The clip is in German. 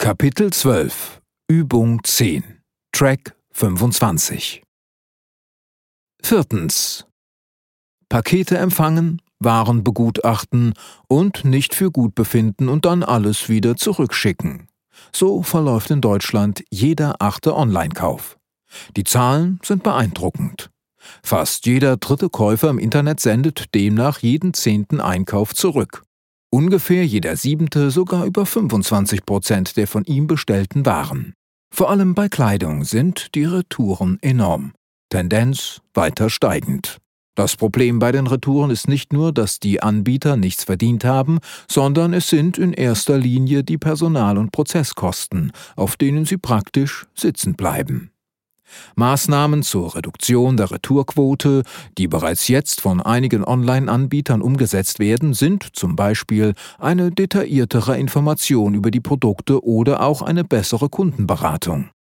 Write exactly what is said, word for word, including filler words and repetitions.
Kapitel zwölf Übung zehn Track fünfundzwanzig. Viertens. Pakete empfangen, Waren begutachten und nicht für gut befinden und dann alles wieder zurückschicken. So verläuft in Deutschland jeder achte Online-Kauf. Die Zahlen sind beeindruckend. Fast jeder dritte Käufer im Internet sendet demnach jeden zehnten Einkauf zurück. Ungefähr jeder siebente, sogar über fünfundzwanzig Prozent der von ihm bestellten Waren. Vor allem bei Kleidung sind die Retouren enorm. Tendenz weiter steigend. Das Problem bei den Retouren ist nicht nur, dass die Anbieter nichts verdient haben, sondern es sind in erster Linie die Personal- und Prozesskosten, auf denen sie praktisch sitzen bleiben. Maßnahmen zur Reduktion der Retourquote, die bereits jetzt von einigen Online-Anbietern umgesetzt werden, sind zum Beispiel eine detailliertere Information über die Produkte oder auch eine bessere Kundenberatung.